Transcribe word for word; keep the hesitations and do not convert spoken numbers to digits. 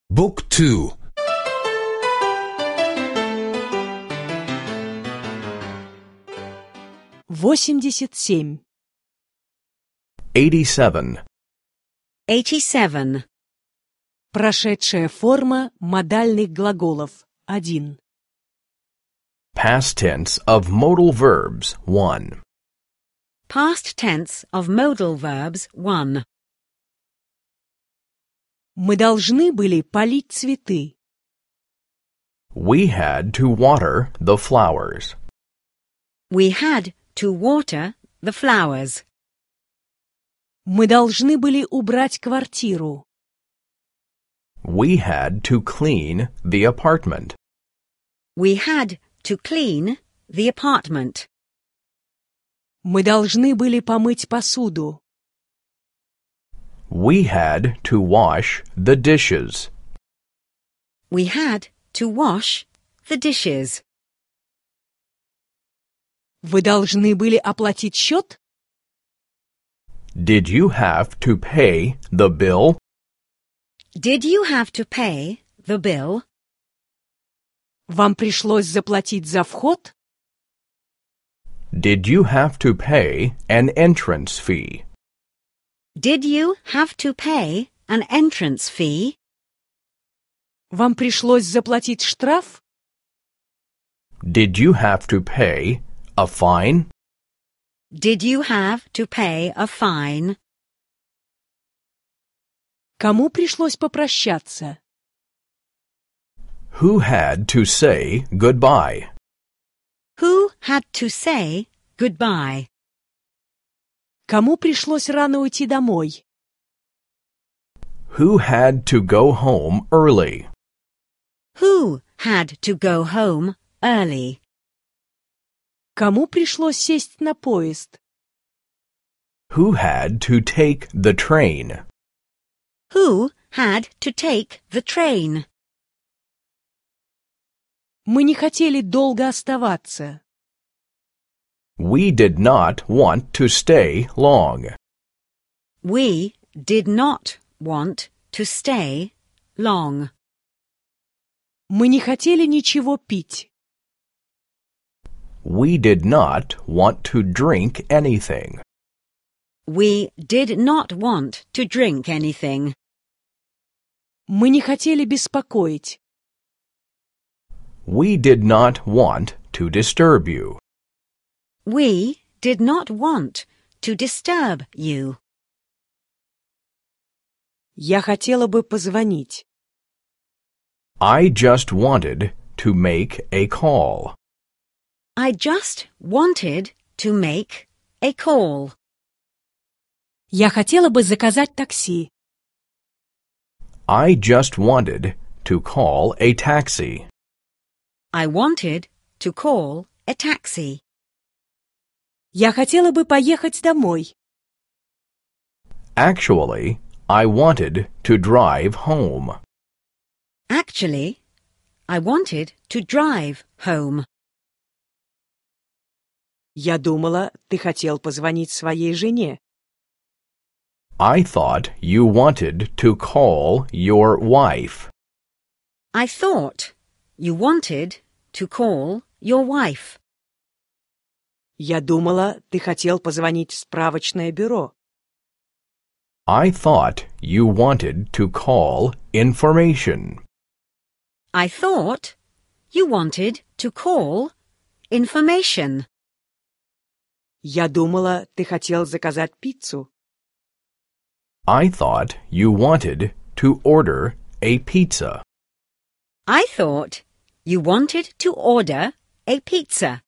Book two. восемьдесят семь. eighty-seven. eighty-seven. Прошедшая форма модальных глаголов. один. Past tense of modal verbs. one. Past tense of modal verbs. one. Мы должны были полить цветы. We had to water the flowers. We had to water the flowers. Мы должны были убрать квартиру. We had to clean the apartment. We had to clean the apartment. Мы должны были помыть посуду. We had to wash the dishes. We had to wash the dishes. Вы должны были оплатить счет? Did you have to pay the bill? Did you have to pay the bill? Вам пришлось заплатить за вход? Did you have to pay an entrance fee? Did you have to pay an entrance fee? Вам пришлось заплатить штраф? Did you have to pay a fine? Did you have to pay a fine? Кому пришлось попрощаться? Who had to say goodbye? Who had to say goodbye? Кому пришлось рано уйти домой? Who had to go home early? Who had to go home early? Кому пришлось сесть на поезд? Who had to take the train? Who had to take the train? Мы не хотели долго оставаться. We did not want to stay long. We did not want to stay long. Мы не хотели ничего пить. We did not want to drink anything. We did not want to drink anything. Мы не хотели беспокоить. We did not want to disturb you. We did not want to disturb you. Я хотела бы позвонить. I just wanted to make a call. I just wanted to make a call. Я хотела бы заказать такси. I just wanted to call a taxi. I wanted to call a taxi. Я хотела бы поехать домой. Actually, I wanted to drive home. Actually, I wanted to drive home. Я думала, ты хотел позвонить своей жене. I thought you wanted to call your wife. I thought you wanted to call your wife. Я думала, ты хотел позвонить в справочное бюро. I thought you wanted to call information. I thought you wanted to call information. Я думала, ты хотел заказать пиццу. I thought you wanted to order a pizza. I thought you wanted to order a pizza.